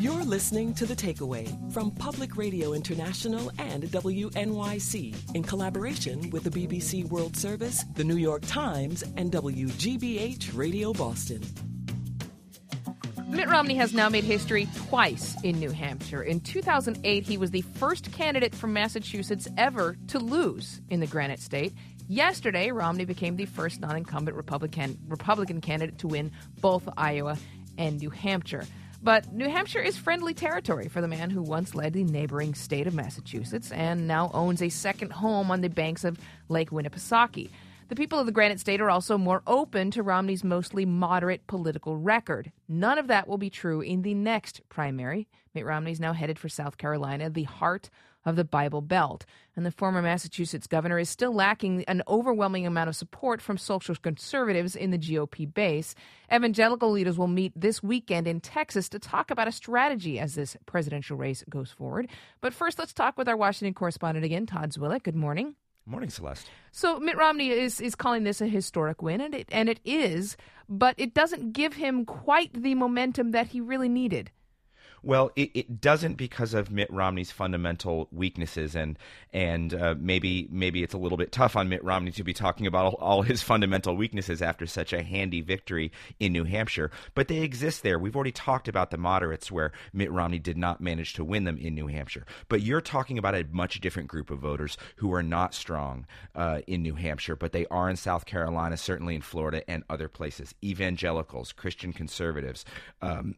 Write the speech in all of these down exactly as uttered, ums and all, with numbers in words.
You're listening to The Takeaway from Public Radio International and W N Y C in collaboration with the B B C World Service, the New York Times, and W G B H Radio Boston. Mitt Romney has now made history twice in New Hampshire. In two thousand eight, he was the first candidate from Massachusetts ever to lose in the Granite State. Yesterday, Romney became the first non-incumbent Republican Republican candidate to win both Iowa and New Hampshire. But New Hampshire is friendly territory for the man who once led the neighboring state of Massachusetts and now owns a second home on the banks of Lake Winnipesaukee. The people of the Granite State are also more open to Romney's mostly moderate political record. None of that will be true in the next primary. Mitt Romney is now headed for South Carolina, the heart of the Bible Belt. And the former Massachusetts governor is still lacking an overwhelming amount of support from social conservatives in the G O P base. Evangelical leaders will meet this weekend in Texas to talk about a strategy as this presidential race goes forward. But first, let's talk with our Washington correspondent again, Todd Zwillich. Good morning. Morning, Celeste. So Mitt Romney is, is calling this a historic win, and it, and it is, but it doesn't give him quite the momentum that he really needed. Well, it, it doesn't because of Mitt Romney's fundamental weaknesses, and and uh, maybe maybe it's a little bit tough on Mitt Romney to be talking about all, all his fundamental weaknesses after such a handy victory in New Hampshire. But they exist there. We've already talked about the moderates where Mitt Romney did not manage to win them in New Hampshire. But you're talking about a much different group of voters who are not strong uh, in New Hampshire, but they are in South Carolina, certainly in Florida and other places. Evangelicals, Christian conservatives, um,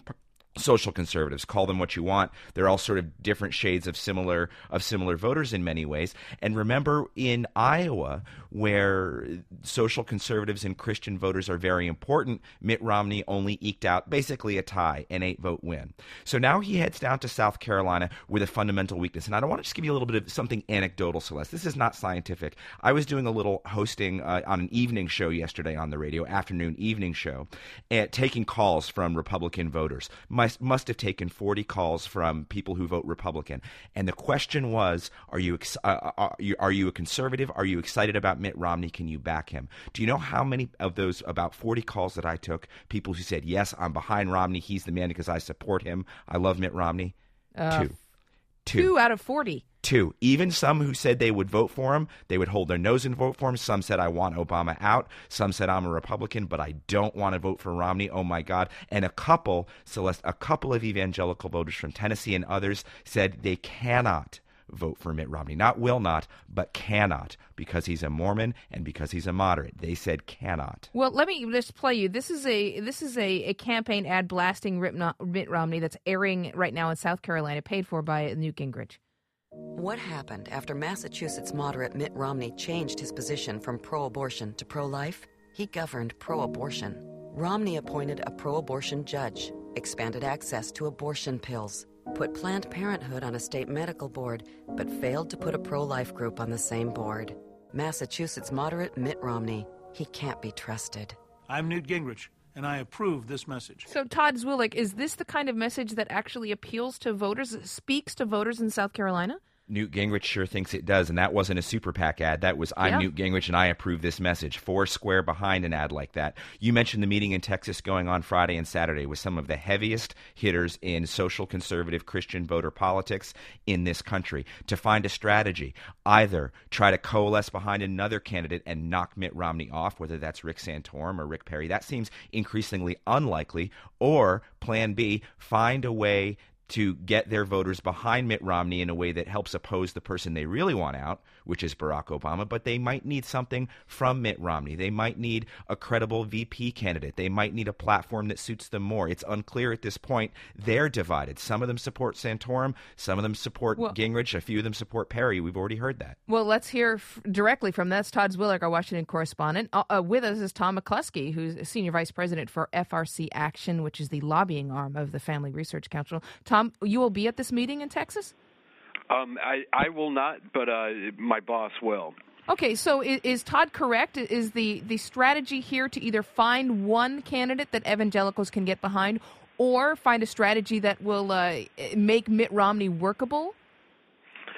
social conservatives, call them what you want. They're all sort of different shades of similar of similar voters in many ways. And remember, in Iowa, where social conservatives and Christian voters are very important, Mitt Romney only eked out basically a tie, an eight-vote win. So now he heads down to South Carolina with a fundamental weakness. And I don't want to just give you a little bit of something anecdotal, Celeste. This is not scientific. I was doing a little hosting uh, on an evening show yesterday on the radio, afternoon evening show, and taking calls from Republican voters. My must have taken forty calls from people who vote Republican. And the question was, are you, ex- uh, are you are you a conservative? Are you excited about Mitt Romney? Can you back him? Do you know how many of those about forty calls that I took, people who said, yes, I'm behind Romney. He's the man because I support him. I love Mitt Romney. Uh, Two. Two. Two out of forty. Two. Even some who said they would vote for him, they would hold their nose and vote for him. Some said, I want Obama out. Some said, I'm a Republican, but I don't want to vote for Romney. Oh, my God. And a couple, Celeste, a couple of evangelical voters from Tennessee and others said they cannot vote for Mitt Romney. Not will not, but cannot, because he's a Mormon and because he's a moderate. They said cannot. Well, let me just play you. This is a this is a, a campaign ad blasting Mitt Romney that's airing right now in South Carolina, paid for by Newt Gingrich. What happened after Massachusetts moderate Mitt Romney changed his position from pro-abortion to pro-life? He governed pro-abortion. Romney appointed a pro-abortion judge, expanded access to abortion pills, put Planned Parenthood on a state medical board, but failed to put a pro-life group on the same board. Massachusetts moderate Mitt Romney. He can't be trusted. I'm Newt Gingrich, and I approve this message. So, Todd Zwillich, is this the kind of message that actually appeals to voters, speaks to voters in South Carolina? Newt Gingrich sure thinks it does, and that wasn't a super PAC ad. That was, I'm yeah. Newt Gingrich, and I approve this message. Four square behind an ad like that. You mentioned the meeting in Texas going on Friday and Saturday with some of the heaviest hitters in social conservative Christian voter politics in this country to find a strategy. Either try to coalesce behind another candidate and knock Mitt Romney off, whether that's Rick Santorum or Rick Perry. That seems increasingly unlikely. Or plan B, find a way to get their voters behind Mitt Romney in a way that helps oppose the person they really want out, which is Barack Obama, but they might need something from Mitt Romney. They might need a credible V P candidate. They might need a platform that suits them more. It's unclear at this point. They're divided. Some of them support Santorum. Some of them support well, Gingrich. A few of them support Perry. We've already heard that. Well, let's hear f- directly from that's Todd Zwillich, our Washington correspondent. Uh, uh, with us is Tom McCluskey, who's a senior vice president for F R C Action, which is the lobbying arm of the Family Research Council. Tom, you will be at this meeting in Texas? Um, I, I will not, but uh, my boss will. Okay, so is, is Todd correct? Is the, the strategy here to either find one candidate that evangelicals can get behind or find a strategy that will uh, make Mitt Romney workable?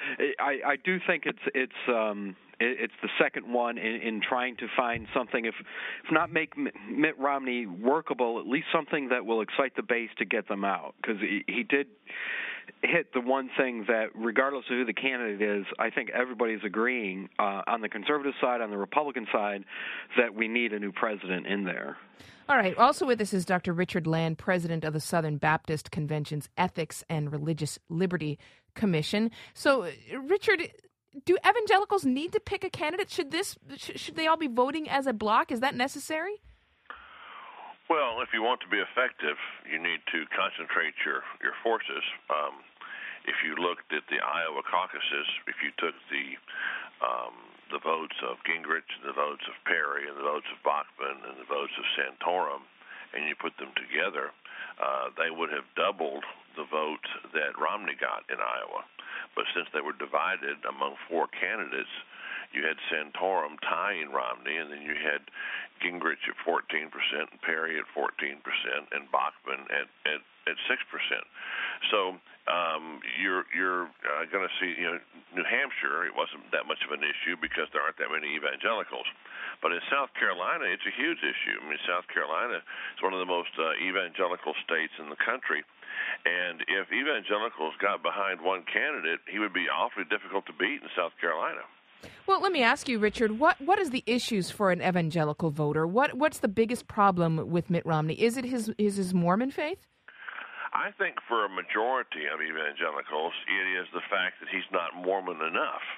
I, I do think it's it's um, it, it's the second one in, in trying to find something, if if not make Mitt Romney workable, at least something that will excite the base to get them out, because he, he did hit the one thing that, regardless of who the candidate is, I think everybody's agreeing uh, on the conservative side, on the Republican side, that we need a new president in there. All right. Also with us is Doctor Richard Land, president of the Southern Baptist Convention's Ethics and Religious Liberty Commission. So, Richard, do evangelicals need to pick a candidate? Should this should they all be voting as a block? Is that necessary? Well, if you want to be effective, you need to concentrate your, your forces. Um, if you looked at the Iowa caucuses, if you took the um, the votes of Gingrich, the votes of Perry, and the votes of Bachmann, and the votes of Santorum, and you put them together, uh, they would have doubled the vote that Romney got in Iowa. But since they were divided among four candidates, you had Santorum tying Romney, and then you had Gingrich at fourteen percent, and Perry at fourteen percent, and Bachmann at, at, at six percent. So um, you're you're uh, going to see, you know, New Hampshire, it wasn't that much of an issue because there aren't that many evangelicals. But in South Carolina, it's a huge issue. I mean, South Carolina is one of the most uh, evangelical states in the country. And if evangelicals got behind one candidate, he would be awfully difficult to beat in South Carolina. Well, let me ask you, Richard, what, what is the issues for an evangelical voter? What What's the biggest problem with Mitt Romney? Is it his, is his Mormon faith? I think for a majority of evangelicals, it is the fact that he's not Mormon enough.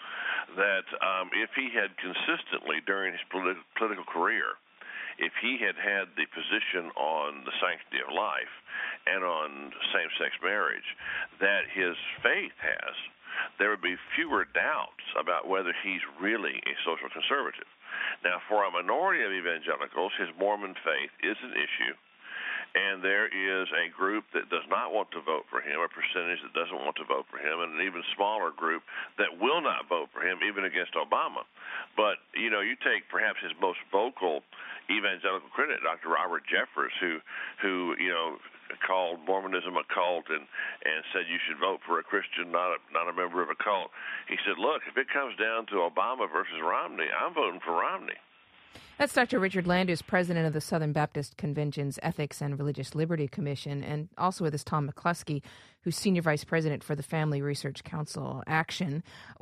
That um, if he had consistently during his politi- political career, if he had had the position on the sanctity of life and on same-sex marriage that his faith has, there would be fewer doubts about whether he's really a social conservative. Now, for a minority of evangelicals, his Mormon faith is an issue, and there is a group that does not want to vote for him, a percentage that doesn't want to vote for him, and an even smaller group that will not vote for him, even against Obama. But, you know, you take perhaps his most vocal evangelical critic, Doctor Robert Jeffress, who, who you know, called Mormonism a cult and, and said you should vote for a Christian, not a, not a member of a cult. He said, look, if it comes down to Obama versus Romney, I'm voting for Romney. That's Doctor Richard Land, who's president of the Southern Baptist Convention's Ethics and Religious Liberty Commission, and also with us Tom McCluskey, who's senior vice president for the Family Research Council Action.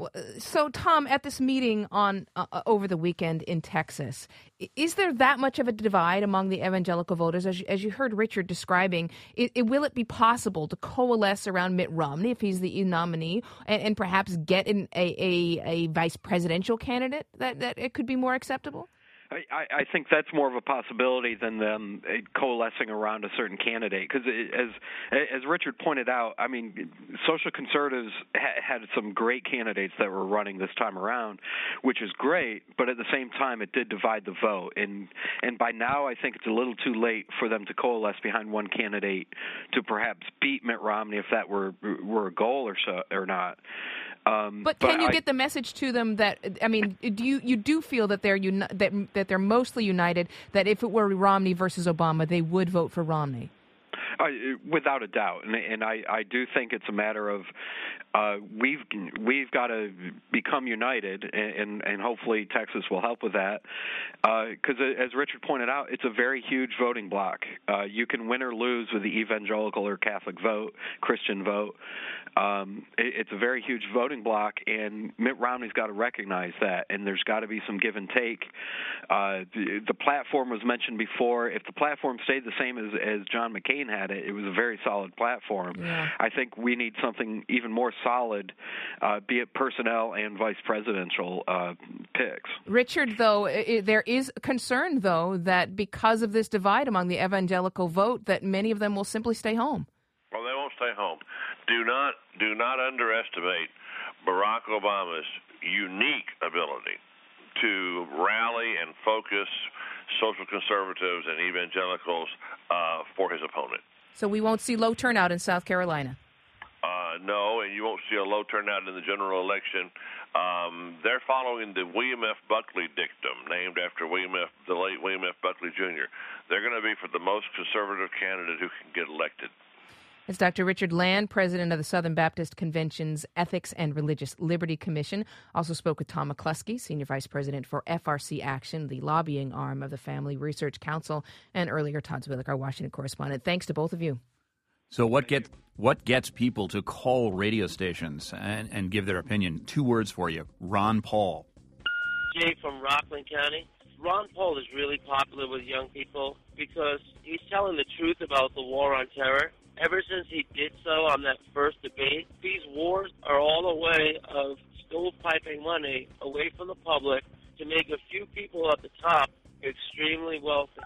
So, Tom, at this meeting on uh, over the weekend in Texas, is there that much of a divide among the evangelical voters? As you, as you heard Richard describing, it, it, will it be possible to coalesce around Mitt Romney if he's the nominee, and, and perhaps get in a, a, a vice presidential candidate that, that it could be more acceptable? I, I think that's more of a possibility than them coalescing around a certain candidate. Because as as Richard pointed out, I mean, social conservatives ha- had some great candidates that were running this time around, which is great. But at the same time, it did divide the vote, and and by now, I think it's a little too late for them to coalesce behind one candidate to perhaps beat Mitt Romney if that were were a goal or so or not. Um, but can but you I, get the message to them that, I mean, do you you do feel that they're uni- that that they're mostly united, that if it were Romney versus Obama, they would vote for Romney? Uh, without a doubt, and, and I, I do think it's a matter of uh, we've we've got to become united, and, and hopefully Texas will help with that. Because uh, as Richard pointed out, it's a very huge voting block. Uh, you can win or lose with the evangelical or Catholic vote, Christian vote. Um, it, it's a very huge voting block, and Mitt Romney's got to recognize that, and there's got to be some give and take. Uh, the, the platform was mentioned before. If the platform stayed the same as, as John McCain had it, it was a very solid platform. Yeah. I think we need something even more solid, uh, be it personnel and vice presidential uh, picks. Richard, though, it, there is concern, though, that because of this divide among the evangelical vote, that many of them will simply stay home. Well, they won't stay home. Do not do not underestimate Barack Obama's unique ability to rally and focus social conservatives and evangelicals uh, for his opponent. So we won't see low turnout in South Carolina? Uh, no, and you won't see a low turnout in the general election. Um, they're following the William F. Buckley dictum, named after William F., the late William F. Buckley Junior They're going to be for the most conservative candidate who can get elected. It's Doctor Richard Land, president of the Southern Baptist Convention's Ethics and Religious Liberty Commission. Also spoke with Tom McCluskey, senior vice president for F R C Action, the lobbying arm of the Family Research Council, and earlier Todd Zwillich, our Washington correspondent. Thanks to both of you. So what gets what gets people to call radio stations and, and give their opinion? Two words for you: Ron Paul. Jay from Rockland County. Ron Paul is really popular with young people because he's telling the truth about the war on terror. Ever since he did so on that first debate, these wars are all a way of stovepiping money away from the public to make a few people at the top extremely wealthy.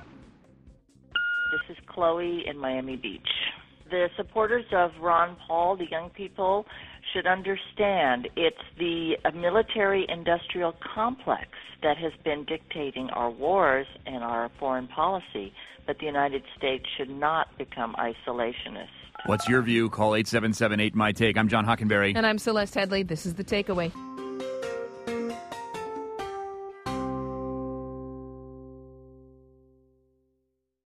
This is Chloe in Miami Beach. The supporters of Ron Paul, the young people, should understand it's the military-industrial complex that has been dictating our wars and our foreign policy, but the United States should not become isolationist. What's your view? Call eight seven seven eight, M Y T A K E. I'm John Hockenberry. And I'm Celeste Headley. This is The Takeaway.